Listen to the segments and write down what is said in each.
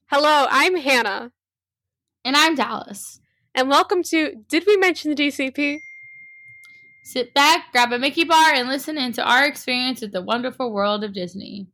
Hello, I'm Hannah. And I'm Dallas. And welcome to Did We Mention the DCP? Sit back, grab a Mickey bar, and listen into our experience with the wonderful world of Disney.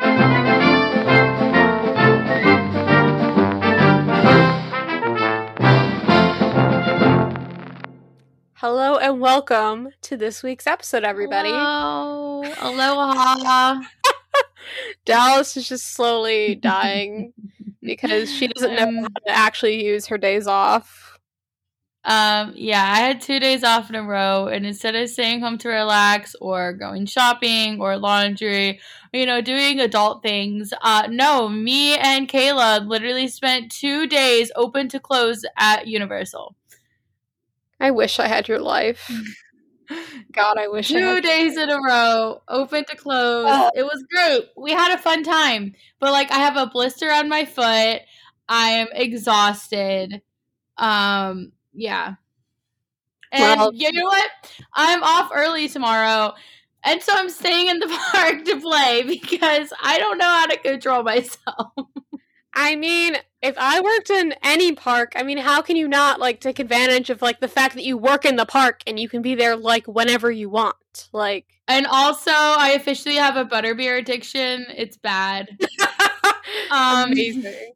Hello and welcome to this week's episode, everybody. Hello. Aloha. Dallas is just slowly dying because she doesn't know how to actually use her days off. Yeah, I had 2 days off in a row, and instead of staying home to relax or going shopping or laundry, doing adult things, no, me and Kayla literally spent 2 days open to close at Universal. I wish I had your life. God, I wish I had 2 days in a row, open to close. It was great. We had a fun time. But, I have a blister on my foot. I am exhausted. Yeah. And you know what? I'm off early tomorrow. And so I'm staying in the park to play because I don't know how to control myself. I mean, if I worked in any park, how can you not, take advantage of, the fact that you work in the park and you can be there, whenever you want? And also, I officially have a butterbeer addiction. It's bad. Amazing.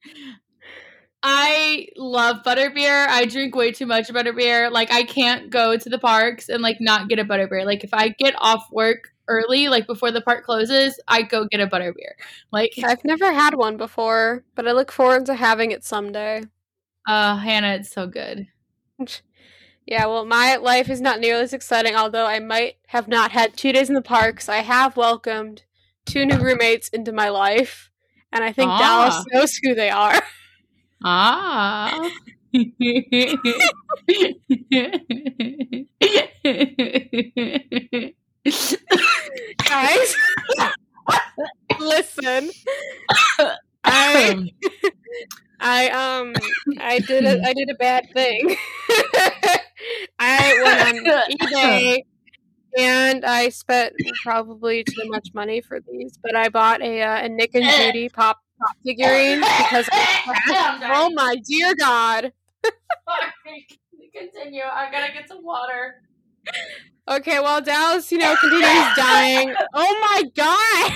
I love butterbeer. I drink way too much butterbeer. I can't go to the parks and, not get a butterbeer. If I get off work early, before the park closes, I go get a butterbeer. I've never had one before, but I look forward to having it someday. Hannah, it's so good. Yeah, well, my life is not nearly as exciting, although I might have not had 2 days in the parks. I have welcomed 2 new roommates into my life, and I think Dallas knows who they are. Guys, listen. I did a bad thing. I went on eBay and I spent probably too much money for these, but I bought a Nick and Judy pop figurines because oh my dear God. Continue. I gotta get some water. Okay, well, Dallas, continues dying. Oh my God.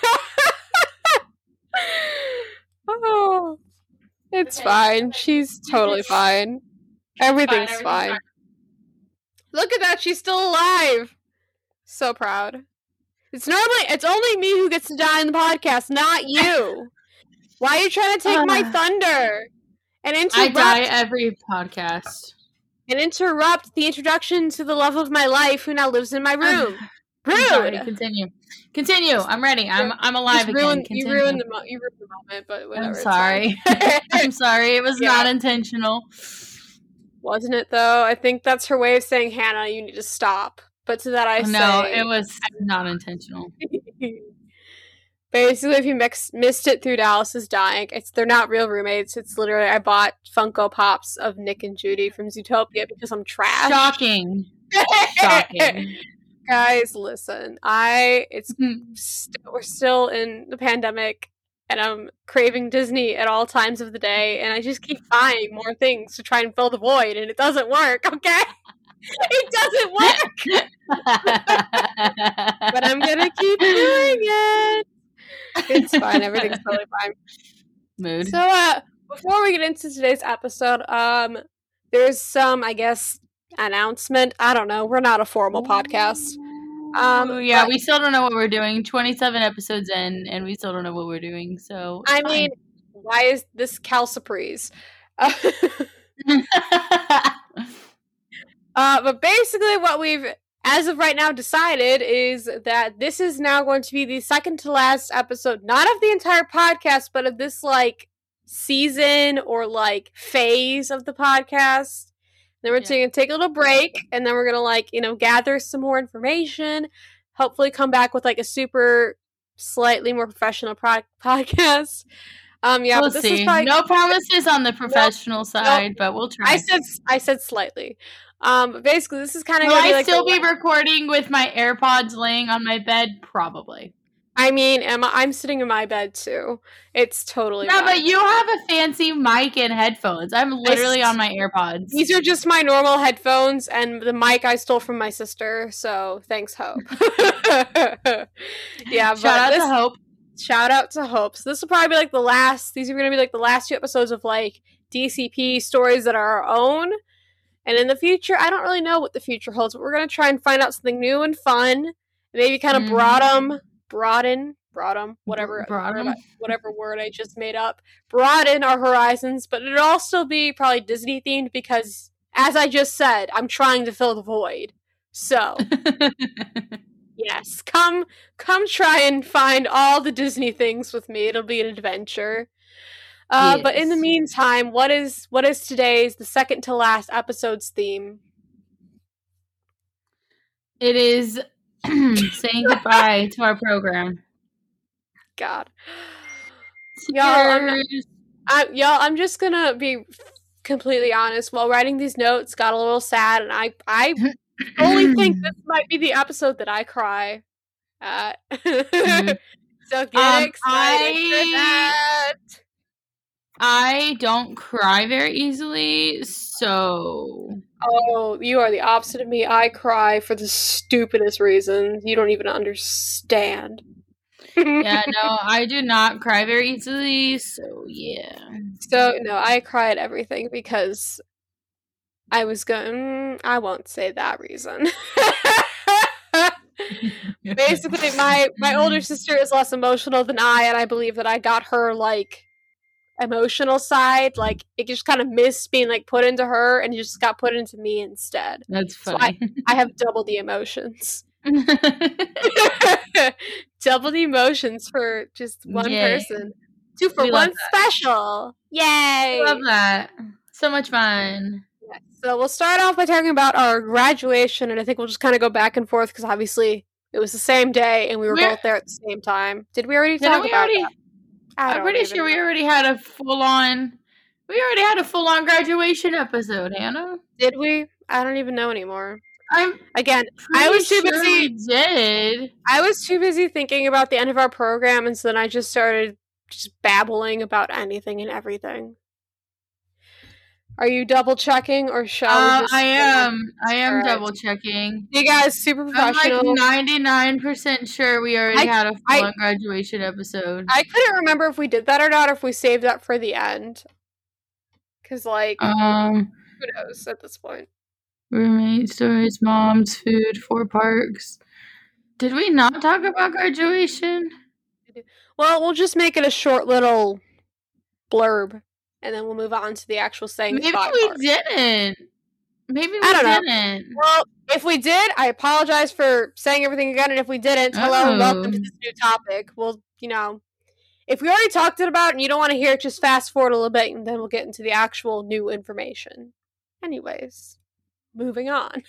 Oh, it's fine. She's totally fine. Everything's fine. Look at that. She's still alive. So proud. It's only me who gets to die in the podcast, not you. Why are you trying to take my thunder? And interrupt? I die every podcast. And interrupt the introduction to the love of my life who now lives in my room. Rude. Sorry, continue. I'm ready. I'm alive again. You ruined the moment, but whatever. I'm sorry. I'm sorry. It was not intentional. Wasn't it, though? I think that's her way of saying, Hannah, you need to stop. But to that I say... No, it was not intentional. Basically, if you missed it through Dallas's dying, they're not real roommates. It's literally, I bought Funko Pops of Nick and Judy from Zootopia because I'm trash. Shocking. Guys, listen. We're still in the pandemic, and I'm craving Disney at all times of the day, and I just keep buying more things to try and fill the void, and it doesn't work, okay? It doesn't work! But I'm gonna keep doing it! It's fine. Everything's totally fine. Mood. So, before we get into today's episode, there's some, I guess, announcement. I don't know. We're not a formal podcast. Yeah, we still don't know what we're doing. 27 episodes in, and we still don't know what we're doing. So, I mean, why is this Cal Surprise? But basically, what we've, as of right now, decided is that this is now going to be the second to last episode, not of the entire podcast, but of this, season or, phase of the podcast. Then we're going to take a little break, and then we're going to, gather some more information, hopefully come back with, a super, slightly more professional podcast. Yeah, we'll but this see. is probably... No promises on the professional side, but we'll try. I said slightly. But basically, this is kind of Will I still be recording with my AirPods laying on my bed? Probably. I mean, Emma, I'm sitting in my bed too. It's totally Yeah, fine. but you have a fancy mic and headphones. I'm literally on my AirPods. These are just my normal headphones, and the mic I stole from my sister, so thanks, Hope. Yeah, Shout out to Hope. Shout out to Hope. So this will probably be like the last, these are going to be like the last 2 episodes of like DCP stories that are our own. And in the future, I don't really know what the future holds, but we're going to try and find out something new and fun. Maybe kind of broaden, whatever word I just made up, broaden our horizons, but it'll all still be probably Disney themed because, as I just said, I'm trying to fill the void. So, yes, come try and find all the Disney things with me. It'll be an adventure. Yes. But in the meantime, what is today's, the second to last episode's theme? It is saying goodbye to our program. God. Y'all, I'm just gonna be completely honest. While writing these notes, got a little sad, and I only think this might be the episode that I cry at. So get excited for that. I don't cry very easily, so... Oh, you are the opposite of me. I cry for the stupidest reasons. You don't even understand. Yeah, no, I do not cry very easily, so yeah. So, no, I cry at everything because I was going... I won't say that reason. Basically, my older sister is less emotional than I, and I believe that I got her, like, emotional side. Like, it just kind of missed being, like, put into her, and it just got put into me instead. That's funny. So I have double the emotions. Double the emotions for just one person. 2 for 1 special. Yay! I love that. So much fun. Yeah. So we'll start off by talking about our graduation, and I think we'll just kind of go back and forth because obviously it was the same day and we were both there at the same time. Did we already talk about that? I'm pretty sure we already had a full-on graduation episode, Hannah. Did we? I don't even know anymore. I was too busy. We did. I was too busy thinking about the end of our program, and so then I just started babbling about anything and everything. Are you double checking, or shall we just? I am double checking. You guys super professional. I'm like 99% sure we already had a full graduation episode. I couldn't remember if we did that or not, or if we saved that for the end. Because, like, who knows at this point? Roommate stories, moms, food, 4 parks. Did we not talk about graduation? Well, we'll just make it a short little blurb, and then we'll move on to the actual saying. Maybe we didn't. Maybe we didn't. Well, if we did, I apologize for saying everything again, and if we didn't, hello and welcome to this new topic. Well, if we already talked about it and you don't want to hear it, just fast forward a little bit, and then we'll get into the actual new information. Anyways. Moving on.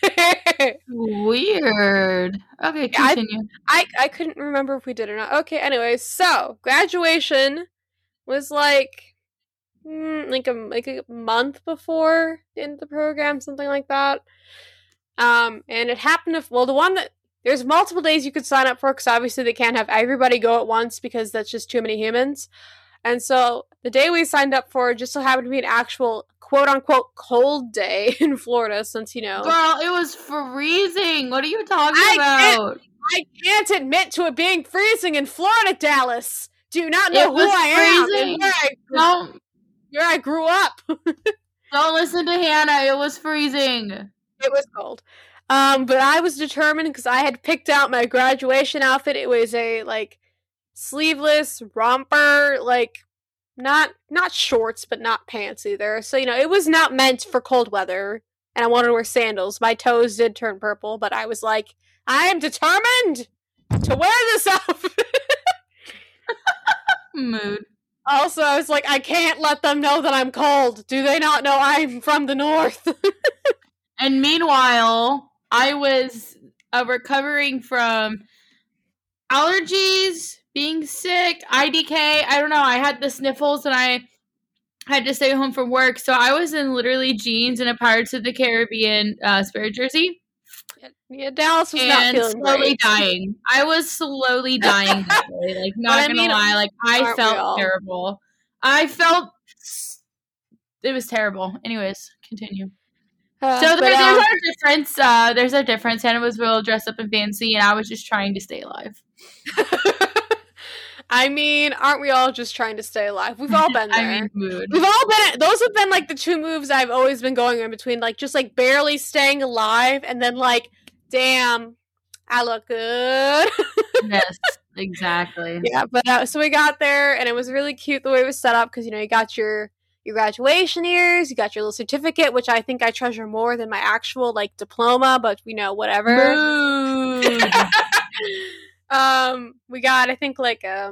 Weird. Okay, continue. I couldn't remember if we did or not. Okay, anyways, so graduation was like a month before the end of the program, something like that. And it happened there's multiple days you could sign up for because obviously they can't have everybody go at once because that's just too many humans. And so the day we signed up for just so happened to be an actual quote-unquote cold day in Florida since, Girl, it was freezing. What are you talking about? I can't admit to it being freezing in Florida, Dallas. Do you not know who I am and where I grew up? Don't listen to Hannah. It was freezing. It was cold. But I was determined because I had picked out my graduation outfit. It was a, like, sleeveless romper, like, not shorts, but not pants either. So, it was not meant for cold weather, and I wanted to wear sandals. My toes did turn purple, but I was like, I am determined to wear this outfit. Mood. Also, I was like, I can't let them know that I'm cold. Do they not know I'm from the north? And meanwhile, I was recovering from allergies, being sick, IDK, I don't know, I had the sniffles and I had to stay home from work, so I was in literally jeans and a Pirates of the Caribbean spirit jersey. Yeah, Dallas was not and feeling slowly great. dying. I was slowly dying that day. Like, not gonna lie, like, I felt terrible. I felt it was terrible. Anyways, continue. So there's a difference. There's a difference. Hannah was real dressed up and fancy, and I was just trying to stay alive. I mean, aren't we all just trying to stay alive? We've all been there. I mean, mood. We've all been. Those have been like the two moves I've always been going in between, like just like barely staying alive, and then like, damn, I look good. Yes, exactly. Yeah, but so we got there, and it was really cute the way it was set up because you got your graduation years, you got your little certificate, which I think I treasure more than my actual like diploma, but whatever. We got I think like a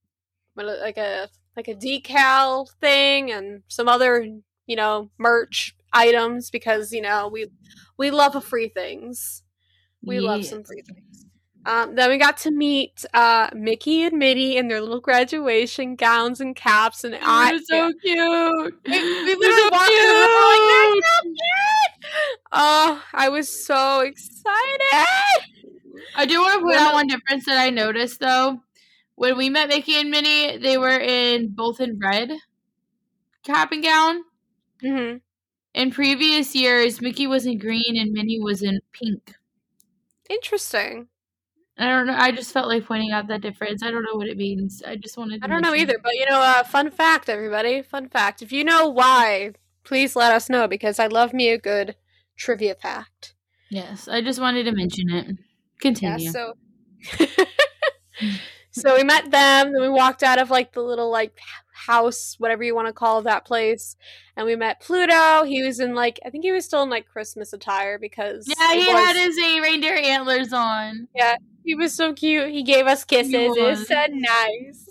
decal thing and some other merch items because we love free things. We love some free things. Then we got to meet Mickey and Minnie in their little graduation gowns and caps, and they're so cute. We literally walked in the room, we're like, they're so cute. Oh, I was so excited. I do want to point out one difference that I noticed though. When we met Mickey and Minnie, they were both in red cap and gown. Mm-hmm. In previous years, Mickey was in green and Minnie was in pink. Interesting. I don't know. I just felt like pointing out that difference. I don't know what it means. I just wanted to I don't know either, but fun fact, everybody. Fun fact. If you know why, please let us know because I love me a good trivia fact. Yes, I just wanted to mention it. Continue. Yeah, so we met them, then we walked out of like the little like house, whatever you want to call that place, and we met Pluto. He was in like I think he was still in like Christmas attire because he had his reindeer antlers on. Yeah, he was so cute. He gave us kisses. It was so nice.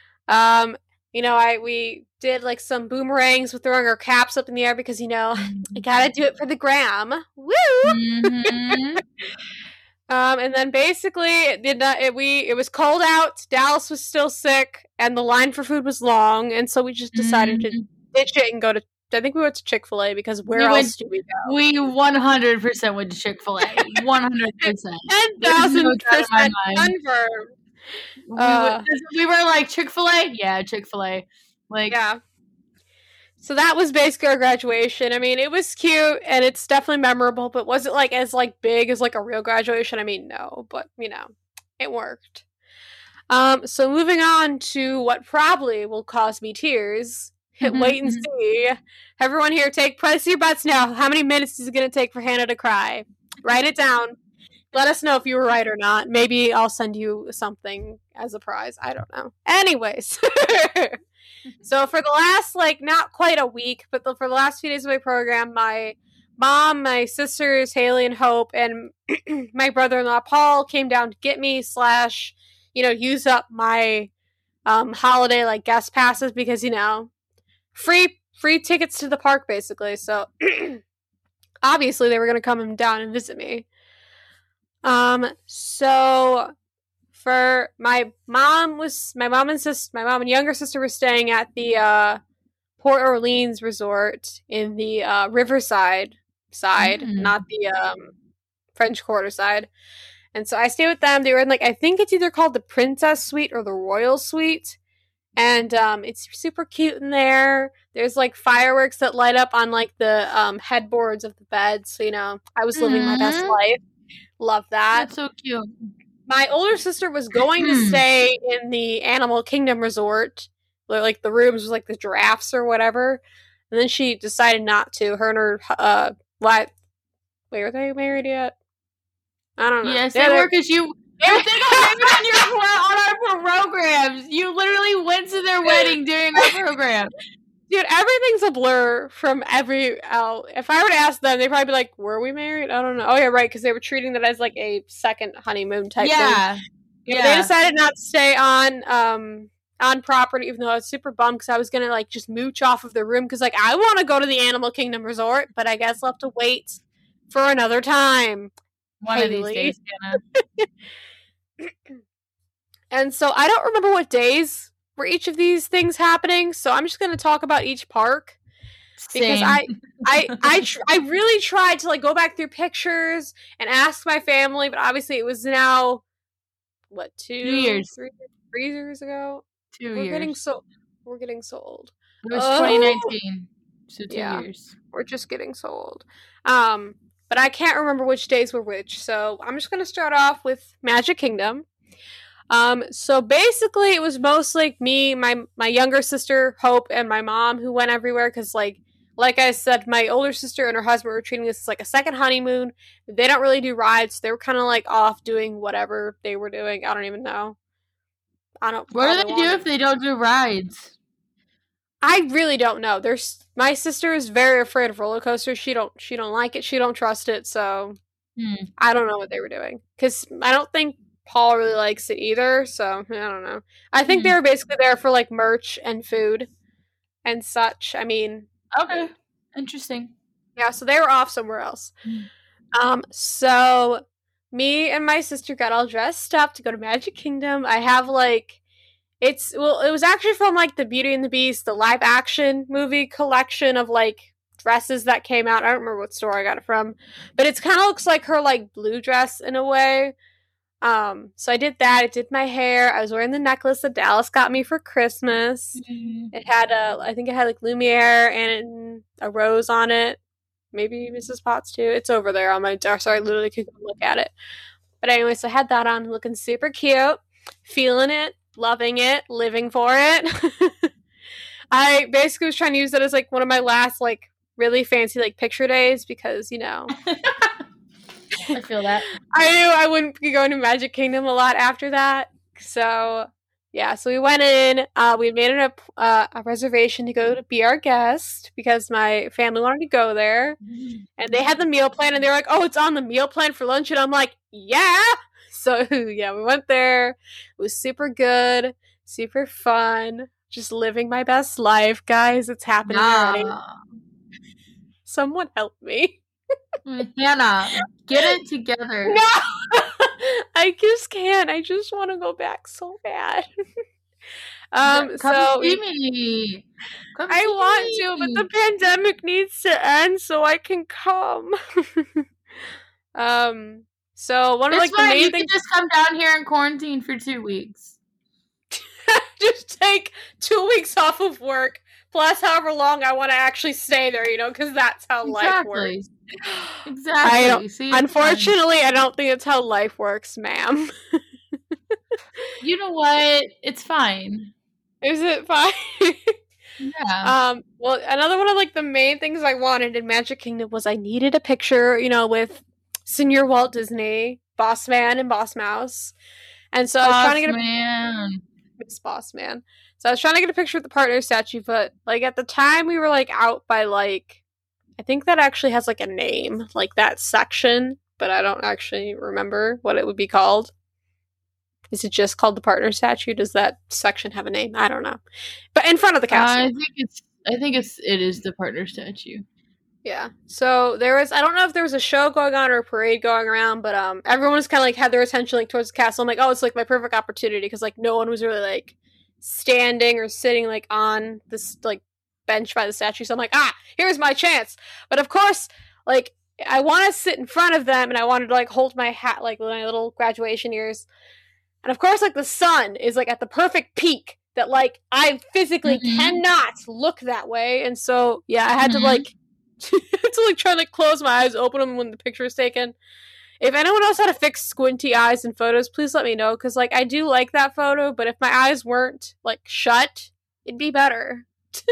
We did like some boomerangs with throwing our caps up in the air because I gotta do it for the gram. Woo! Mm-hmm. And then basically it was cold out. Dallas was still sick, and the line for food was long, and so we just decided to ditch it and go to. I think we went to Chick-fil-A because where else do we go? We 100% went to Chick-fil-A. 100%. 10,000% confirmed. We were like Chick-fil-A, yeah, Chick-fil-A. Like yeah. So that was basically our graduation. I mean, it was cute and it's definitely memorable, but was it like as like big as like a real graduation? I mean, no, but it worked. So moving on to what probably will cause me tears. Wait and see. Everyone here, place your bets now. How many minutes is it going to take for Hannah to cry? Write it down. Let us know if you were right or not. Maybe I'll send you something as a prize. I don't know. Anyways. So for the last, not quite a week, but for the last few days of my program, my mom, my sisters, Haley and Hope, and my brother-in-law, Paul, came down to get me / use up my holiday, guest passes because, free tickets to the park, basically. So obviously they were going to come down and visit me. So for my mom and younger sister were staying at the Port Orleans resort in the Riverside side, not the French Quarter side. And so I stayed with them. They were in I think it's either called the Princess Suite or the Royal Suite. And it's super cute in there. There's fireworks that light up on the headboards of the bed. So I was living my best life. Love that. That's so cute. My older sister was going to stay in the Animal Kingdom resort. The rooms was the giraffes or whatever. And then she decided not to. Her and her, wait, were they married yet? I don't know. Yes, they were because you think on our programs. You literally went to their wedding during our program. Dude, everything's a blur from if I were to ask them, they'd probably be like, were we married? I don't know. Oh, yeah, right, because they were treating that as a second honeymoon type thing. Yeah. They decided not to stay on property, even though I was super bummed because I was going to just mooch off of the room because I want to go to the Animal Kingdom resort, but I guess I'll have to wait for another time. One of these days, Hannah. And so I don't remember what days were each of these things happening, so I'm just going to talk about each park. because I really tried to like go back through pictures and ask my family, but obviously it was now what 2 years, 3 years ago. 2 We're years. We're getting so old. It was 2019, so 2 years. We're just getting so old. But I can't remember which days were which, so I'm just gonna start off with Magic Kingdom. So basically, it was mostly me, my younger sister Hope, and my mom who went everywhere because, like I said, my older sister and her husband were treating this as like a second honeymoon. They don't really do rides. They were kind of like off doing whatever they were doing. I don't even know. What do they do if they don't do rides? I really don't know. My sister is very afraid of roller coasters. She don't like it. She don't trust it. So I don't know what they were doing because I don't think Paul really likes it either. So I don't know. I think they were basically there for like merch and food and such. I mean, okay, interesting. Yeah, so they were off somewhere else. So me and my sister got all dressed up to go to Magic Kingdom. I have like. It was actually from, like, the Beauty and the Beast, the live-action movie collection of, like, dresses that came out. I don't remember what store I got it from. But it kind of looks like her, like, blue dress in a way. So I did that. I did my hair. I was wearing the necklace that Dallas got me for Christmas. It had I think it had, like, Lumiere and a rose on it. Maybe Mrs. Potts, too. It's over there on my desk, so I literally could look at it. But anyway, so I had that on, looking super cute, feeling it. Loving it, living for it. I basically was trying to use it as like one of my last like really fancy like picture days because, you know. I feel that. I knew I wouldn't be going to Magic Kingdom a lot after that. So, yeah, so we went in. We made it a reservation to go to be our guest because my family wanted to go there. And they had the meal plan and they were like, oh, it's on the meal plan for lunch. And I'm like, yeah. So, yeah, we went there. It was super good, super fun. Just living my best life, guys. It's happening already. Someone help me. Hannah, get it together. No! I just can't. I just want to go back so bad. Come see me. I want to, but the pandemic needs to end so I can come. So one of like the main things, you can just come down here and quarantine for 2 weeks. Just take 2 weeks off of work, plus however long I want to actually stay there, you know, because that's how life works. Exactly. Unfortunately, I don't think it's how life works, ma'am. You know what? It's fine. Is it fine? Yeah. Well, another one of like the main things I wanted in Magic Kingdom was I needed a picture, you know, with Senior Walt Disney, Boss Man, and Boss Mouse. And so I was trying to get Miss Boss Man. So I was trying to get a picture with the partner statue, but like at the time we were like out by like I think that actually has like a name, like that section, but I don't actually remember what it would be called. Is it just called the partner statue? Does that section have a name? I don't know. But in front of the castle. I think it is the partner statue. Yeah. So there was, I don't know if there was a show going on or a parade going around, but everyone was kind of like had their attention like towards the castle. I'm like, oh, it's like my perfect opportunity because like no one was really like standing or sitting like on this like bench by the statue. So I'm like, here's my chance. But of course, like I want to sit in front of them and I wanted to like hold my hat, like my little graduation ears. And of course, like the sun is like at the perfect peak that like I physically cannot look that way. And so, yeah, I had to like, try to like close my eyes, open them when the picture was taken. If anyone knows how to fix squinty eyes in photos, please let me know. Because like I do like that photo, but if my eyes weren't like shut, it'd be better.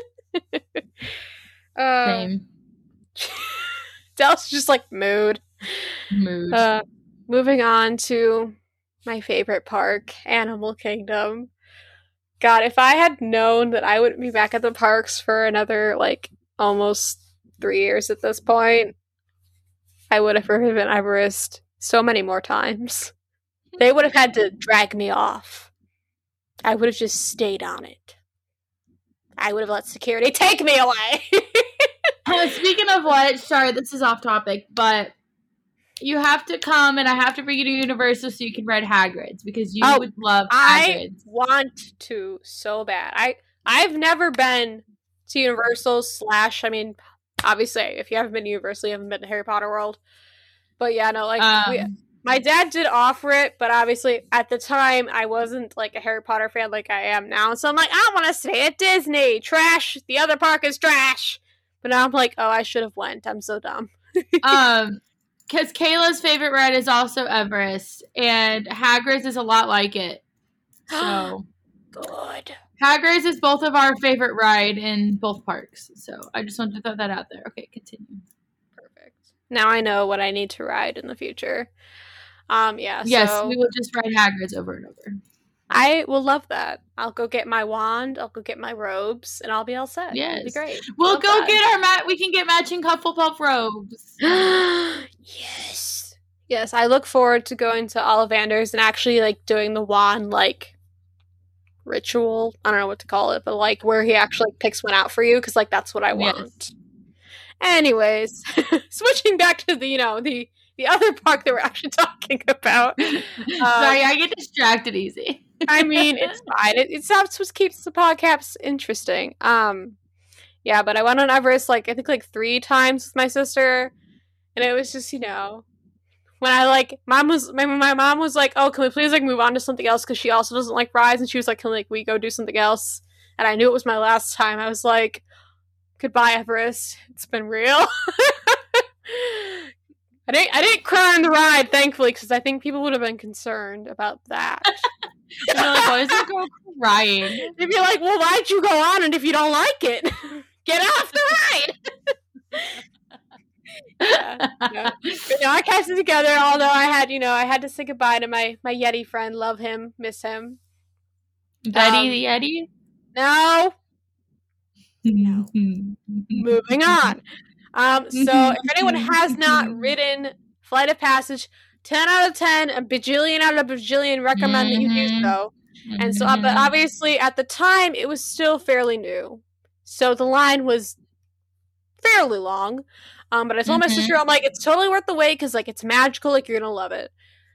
Same. Dallas just like mood. Moving on to my favorite park, Animal Kingdom. God, if I had known that I wouldn't be back at the parks for another like almost 3 years at this point, I would have driven Everest so many more times. They would have had to drag me off. I would have just stayed on it. I would have let security take me away. Speaking of what, sorry, this is off topic, but you have to come and I have to bring you to Universal so you can ride Hagrid's because you would love Hagrid's. I want to so bad. I've never been to Universal / I mean, obviously, if you haven't been to Universal, you haven't been to Harry Potter World. But yeah, no, like, my dad did offer it, but obviously, at the time, I wasn't, like, a Harry Potter fan like I am now. So I'm like, I want to stay at Disney. Trash. The other park is trash. But now I'm like, oh, I should have went. I'm so dumb. Because Kayla's favorite ride is also Everest, and Hagrid's is a lot like it. So good. Hagrid's is both of our favorite ride in both parks. So I just wanted to throw that out there. Okay, continue. Perfect. Now I know what I need to ride in the future. Yeah. Yes, so we will just ride Hagrid's over and over. I will love that. I'll go get my wand. I'll go get my robes, and I'll be all set. Yes, it'll be great. We'll go get we can get matching Hufflepuff robes. Yes. I look forward to going to Ollivander's and actually like doing the wand like ritual. I don't know what to call it, but like where he actually picks one out for you because like that's what I want. Yes. Anyways, switching back to the other park that we're actually talking about. Sorry, I get distracted easy. I mean, it's fine. It's what keeps the podcast interesting. Yeah, but I went on Everest like I think like 3 times with my sister, and it was just when I like my mom was like, oh, can we please like move on to something else because she also doesn't like rides, and she was like, can we go do something else? And I knew it was my last time. I was like, goodbye, Everest. It's been real. I didn't cry on the ride, thankfully, because I think people would have been concerned about that. They're like, why is the girl crying? They'd be like, well, why'd you go on it if you don't like it? Get off the ride! Yeah. But I kept it together, although I had to say goodbye to my Yeti friend. Love him, miss him. Betty the Yeti? No. Moving on. So if anyone has not ridden Flight of Passage, 10 out of 10, a bajillion out of a bajillion recommend that you do so. And so, but obviously at the time it was still fairly new, so the line was fairly long. But I told my sister, I'm like, it's totally worth the wait because like it's magical, like you're gonna love it.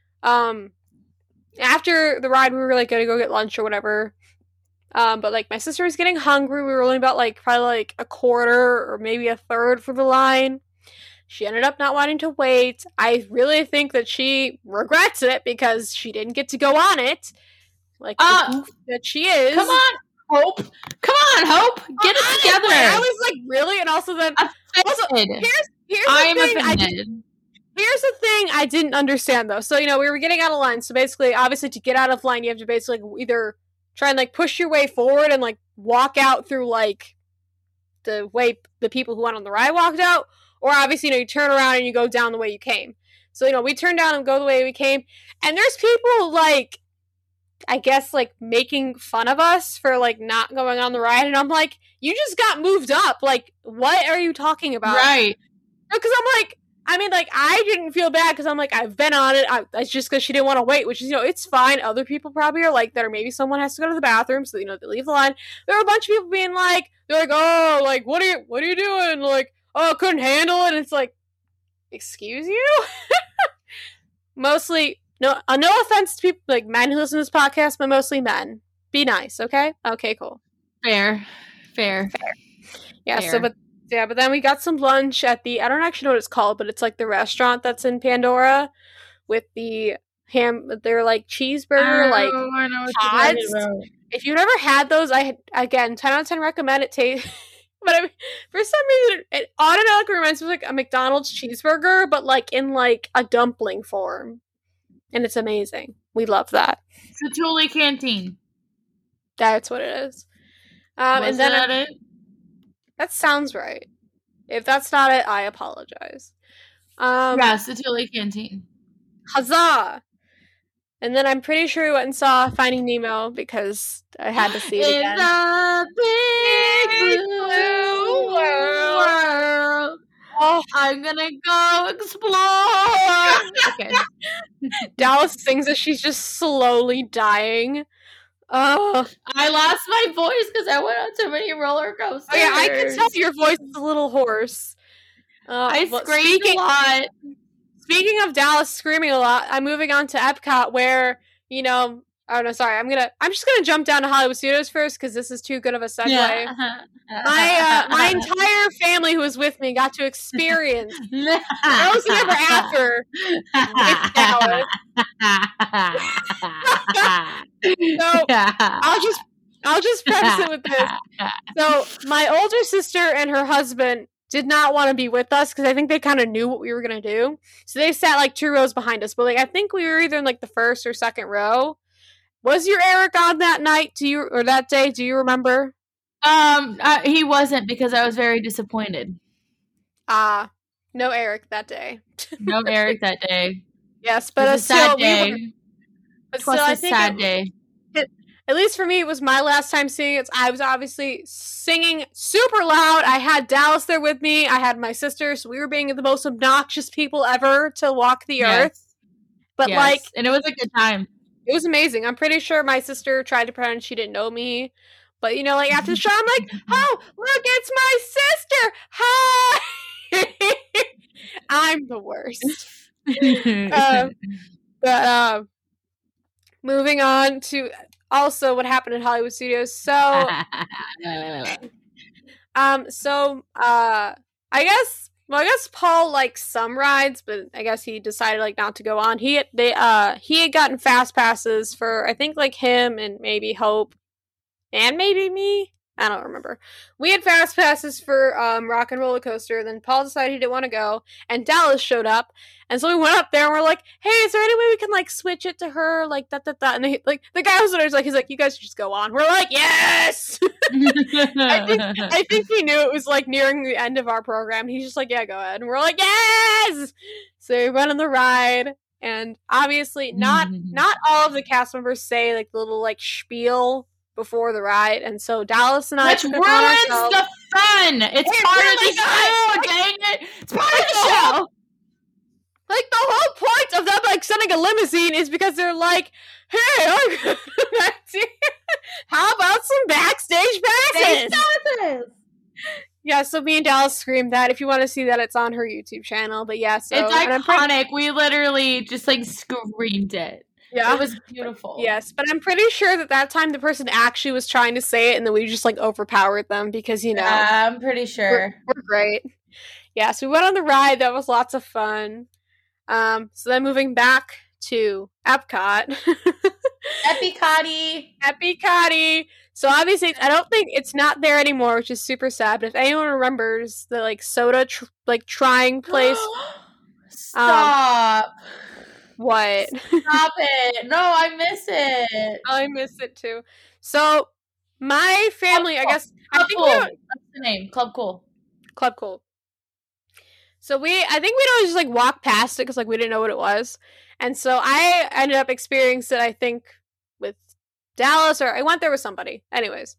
After the ride, we were like gonna go get lunch or whatever. But like my sister was getting hungry. We were only about like probably like a quarter or maybe a third for the line. She ended up not wanting to wait. I really think that she regrets it because she didn't get to go on it. Like the goof that she is. Come on, Hope. Come on, Hope. Get it together. I was like, really? And also then here's the thing I didn't understand though. So, we were getting out of line. So basically, obviously to get out of line, you have to basically either try and like push your way forward and like walk out through like the way the people who went on the ride walked out, or obviously you turn around and you go down the way you came. So we turn down and go the way we came, and there's people like I guess like making fun of us for like not going on the ride, and I'm like, you just got moved up, like what are you talking about? Right? Because I'm like, I mean, like, I didn't feel bad because I'm like, I've been on it. It's just because she didn't want to wait, which is, it's fine. Other people probably are like that, or maybe someone has to go to the bathroom, so, they leave the line. There were a bunch of people being like, they're like, oh, like, what are you doing? Like, oh, couldn't handle it. And it's like, excuse you? Mostly, no offense to people, like, men who listen to this podcast, but mostly men. Be nice, okay? Okay, cool. Fair. Yeah, fair. But then we got some lunch at I don't actually know what it's called, but it's like the restaurant that's in Pandora with the they're like cheeseburger, like I know what pods. you're talking about. If you've never had those, again, 10 out of 10 recommend it. But I mean, for some reason, it automatically reminds me of like a McDonald's cheeseburger, but like in like a dumpling form. And it's amazing. We love that. Satuli Canteen. That's what it is. And then that it? That sounds right. If that's not it, I apologize. Yeah, Satuli Canteen. Huzzah! And then I'm pretty sure we went and saw Finding Nemo because I had to see it again. In the big blue world, I'm gonna go explore. Okay. Dallas sings as she's just slowly dying. Oh, I lost my voice because I went on too many roller coasters. Oh yeah, I can tell your voice is a little hoarse. I screamed a lot. Speaking of Dallas screaming a lot, I'm moving on to Epcot where, Oh no, sorry. I'm just gonna jump down to Hollywood Studios first because this is too good of a segue. Yeah. My entire family who was with me got to experience Frozen Ever After with Dallas. So I'll just preface it with this. So my older sister and her husband did not want to be with us because I think they kind of knew what we were gonna do. So they sat like 2 rows behind us, but like I think we were either in like the first or second row. Was your Eric on that night? Or that day? Do you remember? He wasn't because I was very disappointed. No Eric that day. No Eric that day. Yes, but it was a sad day. It was a sad day. At least for me, it was my last time seeing it. I was obviously singing super loud. I had Dallas there with me. I had my sister, so we were being the most obnoxious people ever to walk the earth. But and it was a good time. It was amazing. I'm pretty sure my sister tried to pretend she didn't know me. But, like, after the show, I'm like, oh, look, it's my sister. Hi. I'm the worst. But moving on to also what happened at Hollywood Studios. So, I guess Paul likes some rides, but I guess he decided like not to go on. He had gotten fast passes for I think like him and maybe Hope and maybe me. I don't remember. We had fast passes for Rock and Roller Coaster. Then Paul decided he didn't want to go, and Dallas showed up, and so we went up there and we're like, "Hey, is there any way we can like switch it to her like that?" And they, like the guy was there, he's like, "You guys should just go on." We're like, "Yes!" I think he knew it was like nearing the end of our program. He's just like, "Yeah, go ahead," and we're like, "Yes!" So we went on the ride, and obviously not all of the cast members say like the little like spiel before the ride, and so Dallas and I ruins the fun. It's part of the show. Dang it! It's part of the show. Like the whole point of them like sending a limousine is because they're like, "Hey, how about some backstage passes?" Yeah, so me and Dallas screamed that. If you want to see that, it's on her YouTube channel. But yeah, so it's iconic. We literally just like screamed it. Yeah. It was beautiful. Yes, but I'm pretty sure that time the person actually was trying to say it, and then we just like overpowered them because I'm pretty sure we're great. Yeah, so we went on the ride. That was lots of fun. So then moving back to Epcot. Epcot. So obviously, I don't think it's not there anymore, which is super sad. But if anyone remembers the like soda trying place, stop. What? Stop it. No, I miss it. I miss it too. So, my family, I guess... Club Cool. What's the name? Club Cool. Club Cool. So, I think we don't just, like, walk past it because, like, we didn't know what it was. And so, I ended up experiencing it, I think, with Dallas, or I went there with somebody. Anyways.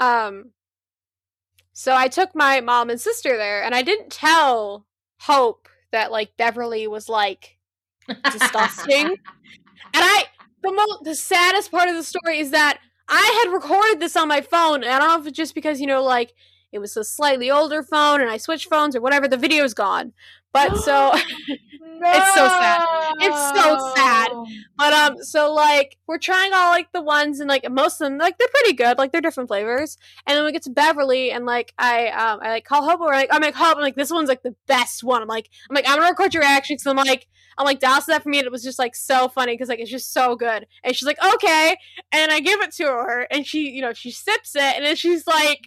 So, I took my mom and sister there, and I didn't tell Hope that, like, Beverly was, like... disgusting. And the saddest part of the story is that I had recorded this on my phone, and I don't know if it's just because, like, it was a slightly older phone and I switched phones or whatever, the video's gone. But so it's so sad. It's so sad. But so like we're trying all like the ones, and like most of them like they're pretty good, like they're different flavors. And then we get to Beverly, and like I like call Hope, or I'm like Hope, I'm like, this one's like the best one. I'm like I'm gonna record your reaction because I'm like Dallas did that for me, and it was just like so funny because like it's just so good. And she's like, okay, and I give it to her, and she she sips it, and then she's like,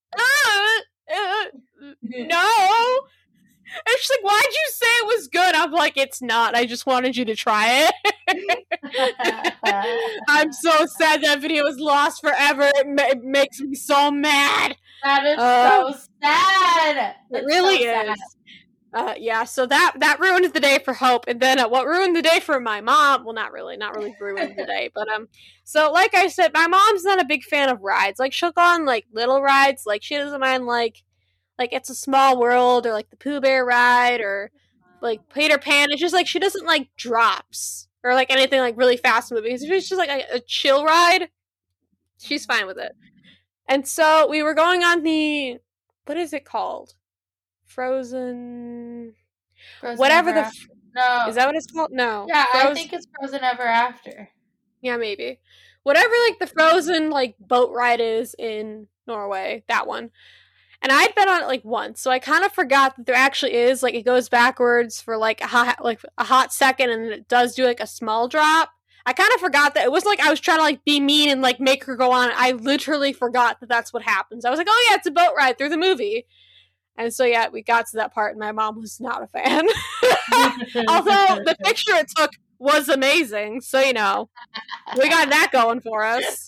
no. And she's like, why'd you say it was good? I'm like, it's not. I just wanted you to try it. I'm so sad that video is lost forever. It makes me so mad. That is so sad. It really is. Yeah, so that ruined the day for Hope. And then what ruined the day for my mom, well, not really ruined the day. But, so like I said, my mom's not a big fan of rides. Like, she'll go on, like, little rides. Like, she doesn't mind, like It's a Small World, or like the Pooh Bear ride, or like Peter Pan. It's just like she doesn't like drops or like anything like really fast moving. If it's just like a chill ride, she's fine with it. And so we were going on the, what is it called? Frozen whatever no. Is that what it's called? No. Yeah, I think it's Frozen Ever After. Yeah, maybe. Whatever, like, the Frozen, like, boat ride is in Norway, that one. And I'd been on it, like, once, so I kind of forgot that there actually is, like, it goes backwards for, like, a hot second, and then it does do, like, a small drop. I kind of forgot that. It wasn't like I was trying to, like, be mean and, like, make her go on. I literally forgot that that's what happens. I was like, oh, yeah, it's a boat ride through the movie. And so, yeah, we got to that part, and my mom was not a fan. Although the picture it took was amazing, so, you know, we got that going for us.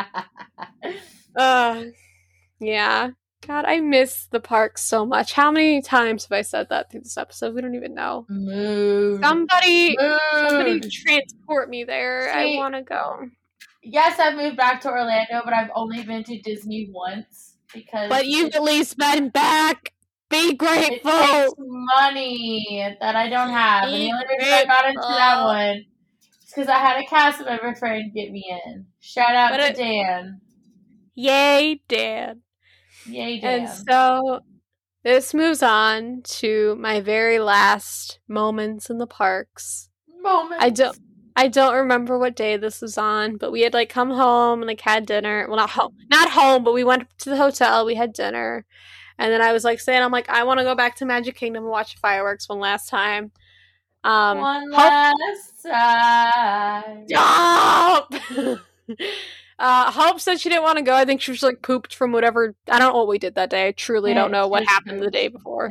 Yeah. God, I miss the park so much. How many times have I said that through this episode? We don't even know. Somebody transport me there. I want to go. Yes, I've moved back to Orlando, but I've only been to Disney once. But you've at least been back. Be grateful. It takes money that I don't have. And the only reason I got into that one is because I had a cast member friend get me in. Shout out to Dan. Yay, Dan. Yay, Dan. And so this moves on to my very last moments in the parks. I don't remember what day this was on, but we had like come home and like had dinner. Well, not home, but we went to the hotel. We had dinner. And then I was like saying, I'm like, I want to go back to Magic Kingdom and watch fireworks one last time. One last time. Stop! Hope said she didn't want to go. I think she was like pooped from whatever. I don't know what we did that day. I truly don't know what happened the day before.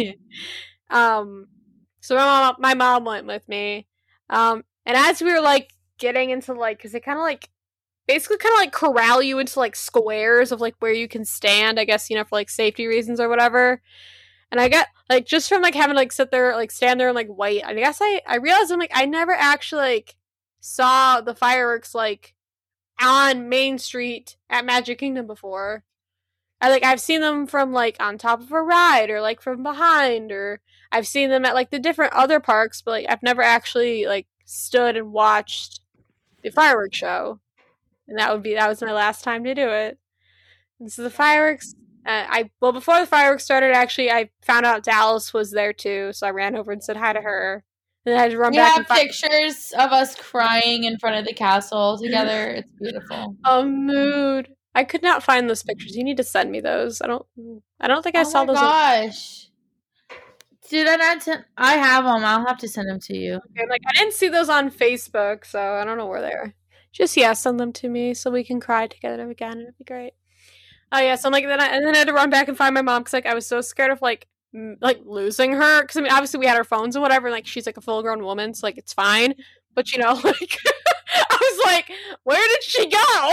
So my mom went with me. And as we were like getting into like, because they kind of like basically kind of like corral you into like squares of like where you can stand, I guess, you know, for like safety reasons or whatever. And I got like just from like having to like sit there, like stand there and like wait. I guess I realized I'm like I never actually like saw the fireworks like on Main Street at Magic Kingdom before. I've seen them from like on top of a ride or like from behind, or I've seen them at like the different other parks, but like I've never actually like stood and watched the fireworks show. And that was my last time to do it. And so the fireworks, before the fireworks started, actually, I found out Dallas was there too, so I ran over and said hi to her. And then I had to run back. We have pictures of us crying in front of the castle together. It's beautiful. A mood. I could not find those pictures. You need to send me those. I don't think I saw those. Oh my gosh. Did I not send? I have them. I'll have to send them to you. Okay, like I didn't see those on Facebook, so I don't know where they are. Just send them to me so we can cry together again. It'd be great. Oh yeah, so I'm like, then I had to run back and find my mom because like I was so scared of like losing her, because I mean obviously we had our phones and whatever, and like she's like a full grown woman, so like it's fine. But you know, like I was like, where did she go?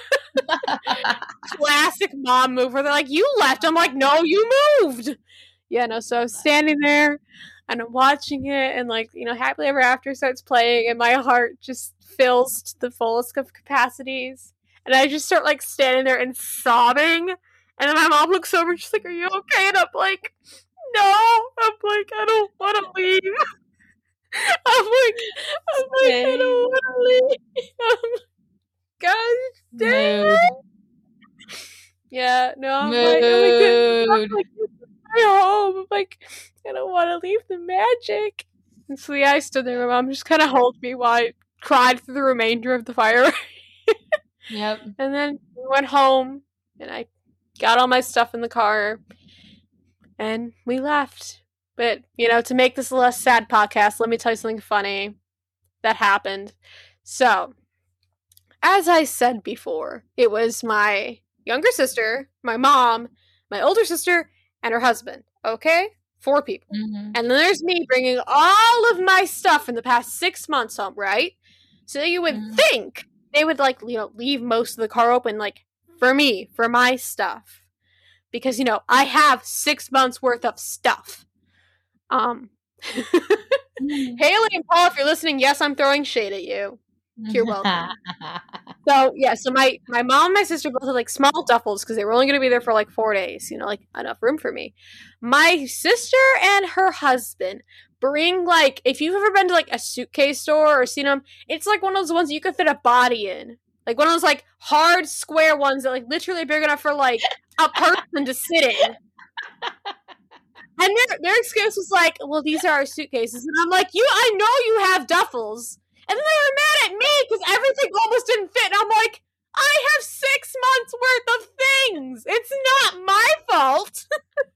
Classic mom move where they're like, you left. I'm like, no, you moved. Yeah, no. So I was standing there and I'm watching it, and like, you know, Happily Ever After starts playing, and my heart just fills to the fullest of capacities. And I just start like standing there and sobbing. And then my mom looks over and she's like, are you okay? And I'm like, no. I'm like, I don't want to leave. I'm like, I don't want to leave. Gosh dang it. Yeah, no, I'm like, home. I'm like, I don't want to leave the magic. And so yeah, I stood there. My mom just kind of held me while I cried through the remainder of the fire. Yep. And then we went home, and I got all my stuff in the car, and we left. But, you know, to make this a less sad podcast, let me tell you something funny that happened. So, as I said before, it was my younger sister, my mom, my older sister, and her husband. Okay? 4 people. Mm-hmm. And then there's me bringing all of my stuff in the past 6 months home, right? So you would think they would, like, you know, leave most of the car open, like, for me, for my stuff. Because, you know, I have 6 months worth of stuff. Haley and Paul, if you're listening, yes, I'm throwing shade at you. You're welcome. So, yeah, so my mom and my sister both had, like, small duffels because they were only going to be there for, like, 4 days, you know, like, enough room for me. My sister and her husband bring, like, if you've ever been to, like, a suitcase store or seen them, it's, like, one of those ones that you could fit a body in. Like, one of those, like, hard, square ones that, like, literally big enough for, like, a person to sit in. And their excuse was like, well, these are our suitcases. And I'm like, I know you have duffels. And then they were mad at me because everything almost didn't fit. And I'm like, I have 6 months worth of things. It's not my fault.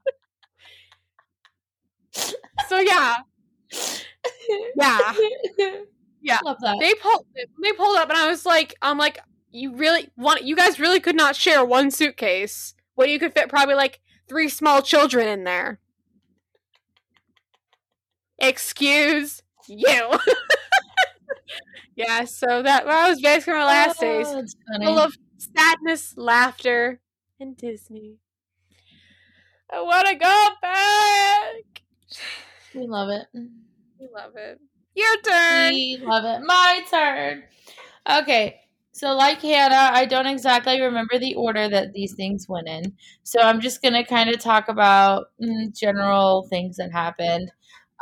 So yeah. Yeah. Yeah. Love that. They pulled up and I'm like, you guys really could not share one suitcase when you could fit probably like 3 small children in there. Excuse you. Yeah, so that was basically my last days. Full of sadness, laughter, and Disney. I want to go back. We love it. We love it. Your turn. We love it. My turn. Okay. So like Hannah, I don't exactly remember the order that these things went in. So I'm just going to kind of talk about general things that happened.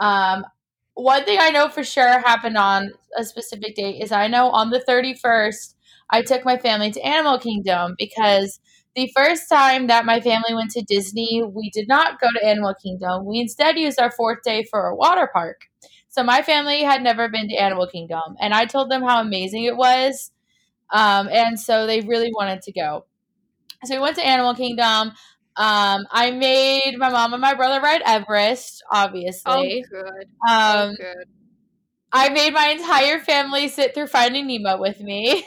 One thing I know for sure happened on a specific date is I know on the 31st, I took my family to Animal Kingdom because the first time that my family went to Disney, we did not go to Animal Kingdom. We instead used our 4th day for a water park. So my family had never been to Animal Kingdom, and I told them how amazing it was, and so they really wanted to go. So we went to Animal Kingdom. I made my mom and my brother ride Everest, obviously. Oh, good. Good. I made my entire family sit through Finding Nemo with me.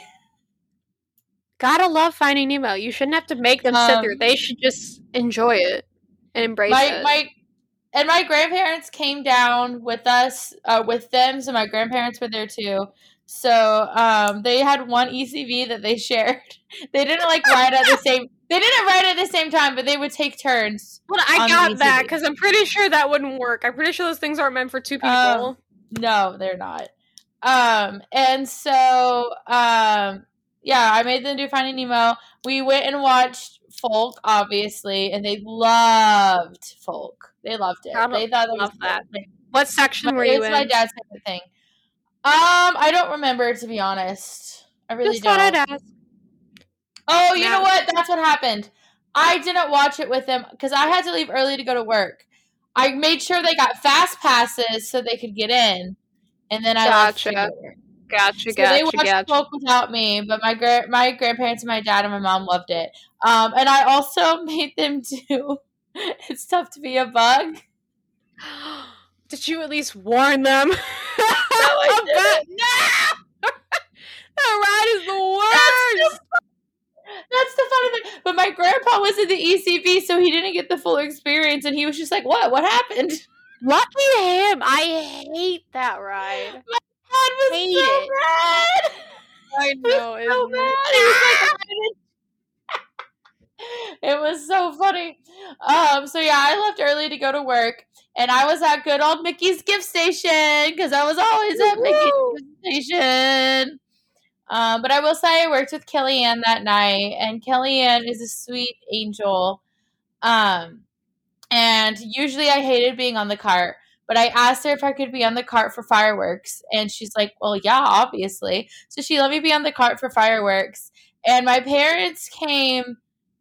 Gotta love Finding Nemo. You shouldn't have to make them sit through. They should just enjoy it and embrace it. My grandparents came down with us, with them, so my grandparents were there too. So they had one ECV that they shared. They didn't ride at the same. They didn't ride at the same time, but they would take turns. Well, I got that because I'm pretty sure that wouldn't work. I'm pretty sure those things aren't meant for 2 people. No, they're not. And so yeah, I made them do Finding Nemo. We went and watched Folk, obviously, and they loved Folk. They loved it. They thought it was that. What section were you in? It's my dad's favorite thing. I don't remember, to be honest. I really don't. Thought I'd ask. Oh, you know what? That's what happened. I didn't watch it with them because I had to leave early to go to work. I made sure they got fast passes so they could get in, and then I left. Gotcha. They watched Folk without me, but my grandparents and my dad and my mom loved it. And I also made them do It's Tough to Be a Bug. Did you at least warn them? No, I didn't. No! That ride is the worst! That's the funny thing. But my grandpa was in the ECV, so he didn't get the full experience, and he was just like, what happened? Lucky him. I hate that ride. My dad was so mad. I know. It was so bad. It was so funny. So yeah, I left early to go to work, and I was at good old Mickey's gift station because I was always at Mickey's gift station. But I will say I worked with Kellyanne that night, and Kellyanne is a sweet angel. And usually I hated being on the cart, but I asked her if I could be on the cart for fireworks, and she's like, well, yeah, obviously. So she let me be on the cart for fireworks, and my parents came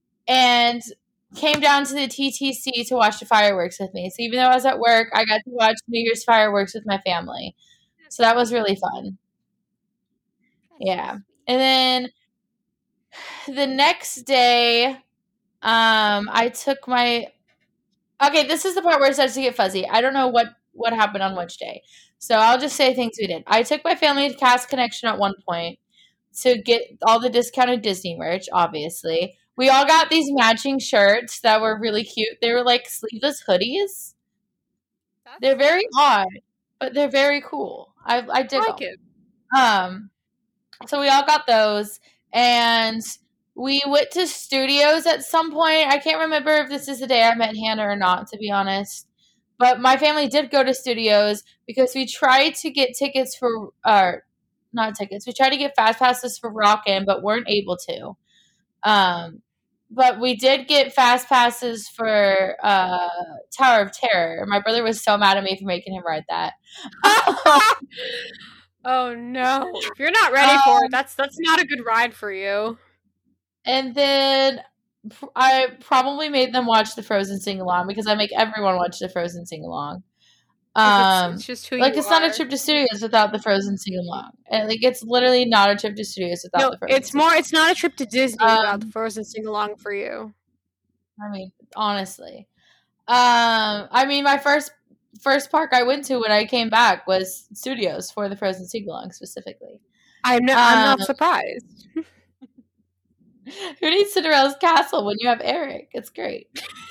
down to the TTC to watch the fireworks with me. So even though I was at work, I got to watch New Year's fireworks with my family. So that was really fun. Yeah. And then the next day, I took my... Okay, this is the part where it starts to get fuzzy. I don't know what happened on which day. So I'll just say things we did. I took my family to Cast Connection at one point to get all the discounted Disney merch, obviously. We all got these matching shirts that were really cute. They were like sleeveless hoodies. They're very odd, but they're very cool. I dig them. It. So we all got those, and we went to Studios at some point. I can't remember if this is the day I met Hannah or not, to be honest. But my family did go to Studios because we tried to get tickets for, not tickets. We tried to get fast passes for Rockin', but weren't able to. But we did get fast passes for Tower of Terror. My brother was so mad at me for making him ride that. Oh no! If you're not ready for it, that's not a good ride for you. And then I probably made them watch the Frozen sing along because I make everyone watch the Frozen sing along. It's just who like you it's not a are. trip to studios without the Frozen sing-along. And like it's literally not a trip to studios without the Frozen it's it's not a trip to Disney without the Frozen sing-along for you. I mean, honestly. I mean, my first park I went to when I came back was studios for the Frozen sing-along specifically. I'm not surprised. Who needs Cinderella's castle when you have Eric? It's great.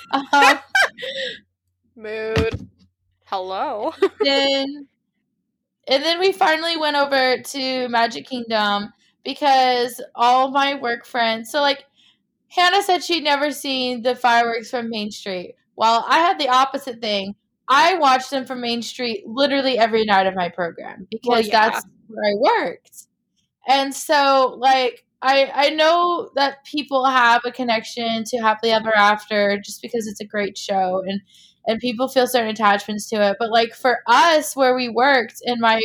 Mood. Hello. And then we finally went over to Magic Kingdom because all my work friends. So like, Hannah said she'd never seen the fireworks from Main Street. Well, I had the opposite thing. I watched them from Main Street literally every night of my program because that's where I worked. And so, like, I know that people have a connection to Happily Ever After just because it's a great show and people feel certain attachments to it. But like for us where we worked and my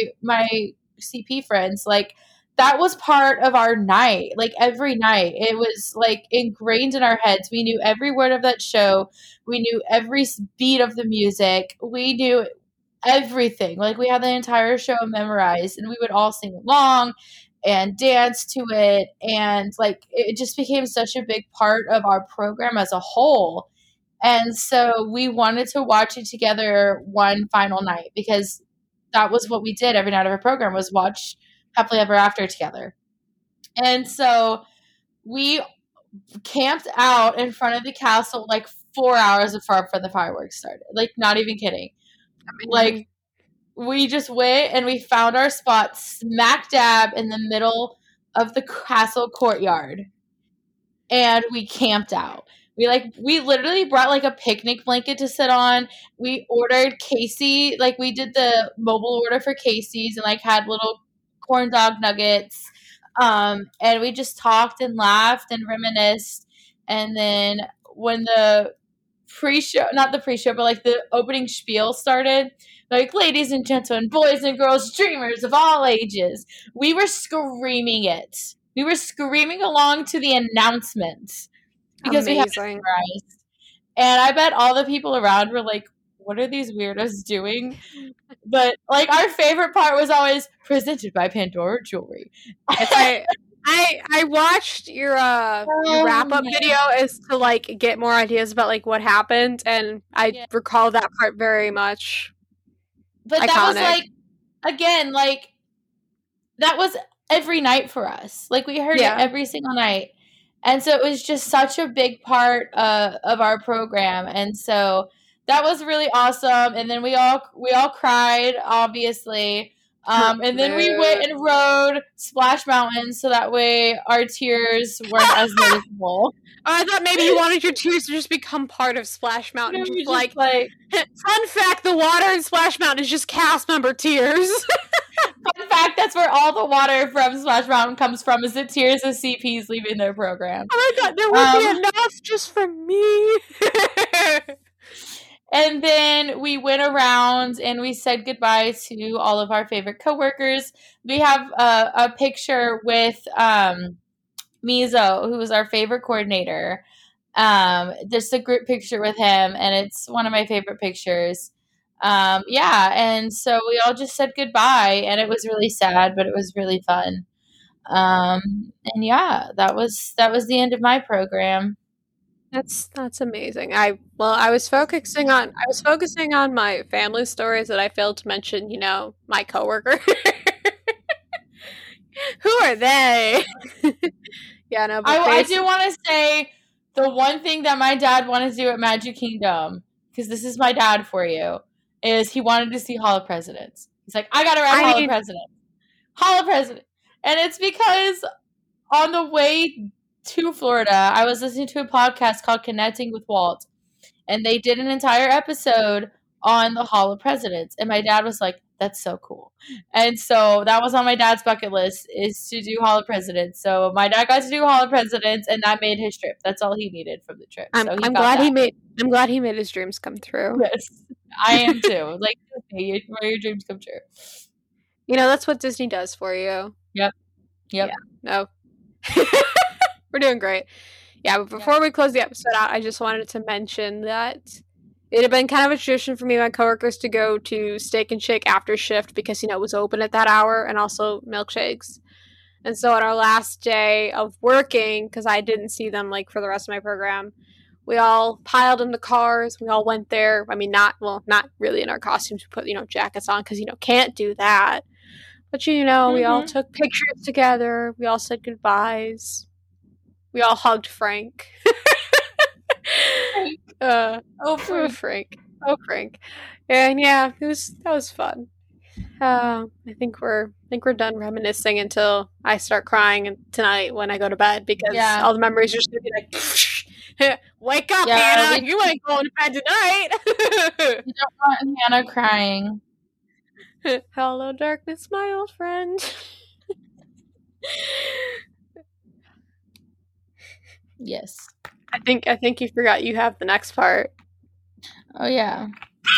CP friends, like that was part of our night. Like every night. It was like ingrained in our heads. We knew every word of that show. We knew every beat of the music. We knew everything. Like we had the entire show memorized and we would all sing along and dance to it. And like it just became such a big part of our program as a whole. And so we wanted to watch it together one final night because that was what we did every night of our program was watch Happily Ever After together. And so we camped out in front of the castle like 4 hours before the fireworks started. Like, not even kidding. Like, we just went and we found our spot smack dab in the middle of the castle courtyard. And we camped out. We literally brought like a picnic blanket to sit on. We ordered Casey, like we did the mobile order for Casey's and like had little corn dog nuggets. And we just talked and laughed and reminisced. And then when the pre-show, not the pre-show, but like the opening spiel started, like, ladies and gentlemen, boys and girls, dreamers of all ages, we were screaming it. We were screaming along to the announcements because we had it memorized. And I bet all the people around were like, what are these weirdos doing? But like our favorite part was always presented by Pandora Jewelry. I watched your wrap up video as to like get more ideas about like what happened, and I recall that part very much. But iconic. That was like, again, like that was every night for us. Like we heard it every single night. And so it was just such a big part of our program. And so that was really awesome. And then we all cried, obviously. And then we went and rode Splash Mountain so that way our tears weren't as noticeable. I thought maybe you wanted your tears to just become part of Splash Mountain. Just like, fun fact, the water in Splash Mountain is just cast member tears. Fun fact, that's where all the water from Splash Mountain comes from, is the tears of CPs leaving their program. Oh my god, there would be enough just for me. And then we went around and we said goodbye to all of our favorite coworkers. We have a picture with Mizo, who was our favorite coordinator. Just a group picture with him, and it's one of my favorite pictures. And so we all just said goodbye, and it was really sad, but it was really fun. And yeah, that was the end of my program. That's amazing. I was focusing on my family stories that I failed to mention, my coworker. Who are they? Yeah, no, but I do want to say the one thing that my dad wanted to do at Magic Kingdom, because this is my dad for you, is he wanted to see Hall of Presidents. He's like, I got to ride Hall of Presidents. Hall of Presidents. And it's because on the way to Florida, I was listening to a podcast called Connecting with Walt, and they did an entire episode on the Hall of Presidents, and my dad was like, that's so cool. And so that was on my dad's bucket list, is to do Hall of Presidents. So my dad got to do Hall of Presidents, and that made his trip. That's all he needed from the trip. I'm glad he made his dreams come true. Yes, I am too. Like, where your dreams come true. That's what Disney does for you. Yep. Yeah, no. We're doing great. Yeah, but before we close the episode out, I just wanted to mention that it had been kind of a tradition for me and my coworkers to go to Steak and Shake after shift because, it was open at that hour, and also milkshakes. And so on our last day of working, because I didn't see them for the rest of my program, we all piled into cars. We all went there. I mean, not really in our costumes. We put, jackets on because, can't do that. But, we all took pictures together. We all said goodbyes. We all hugged Frank. Frank. And yeah, that was fun. I think we're done reminiscing until I start crying tonight when I go to bed, because all the memories are just gonna be like, wake up, Hannah! You ain't going to bed tonight. You don't want Hannah crying. Hello, darkness, my old friend. Yes. I think you forgot you have the next part. Oh yeah.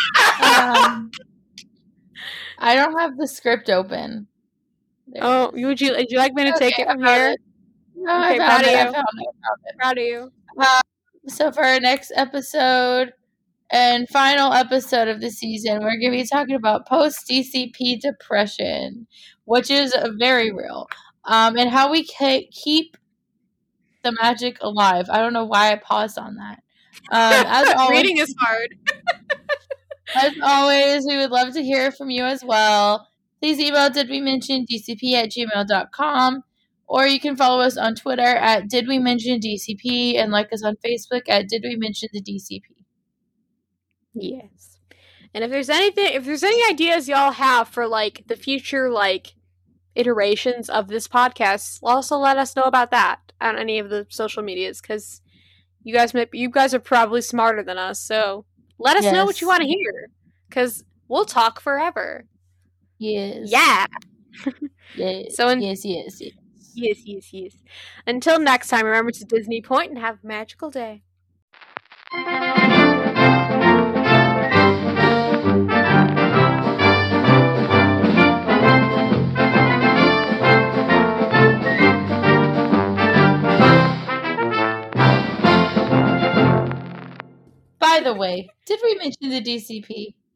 I don't have the script open. Would you like me to take it from here? No, okay, I found it. Proud of you. So for our next episode and final episode of the season, we're going to be talking about post-DCP depression, which is very real, and how we keep the magic alive. I don't know why I paused on that. As always, reading is hard. As always, we would love to hear from you as well. Please email didwementiondcp@gmail.com, or you can follow us on Twitter at didwementiondcp and like us on Facebook at didwementionthedcp. Yes. And if there's any ideas y'all have for the future iterations of this podcast, also let us know about that on any of the social medias, because you guys are probably smarter than us, so let us know what you want to hear, because we'll talk forever. Yes. Yeah. Yes. So yes. Yes. Until next time, remember to Disney Point and have a magical day. By the way, did we mention the DCP?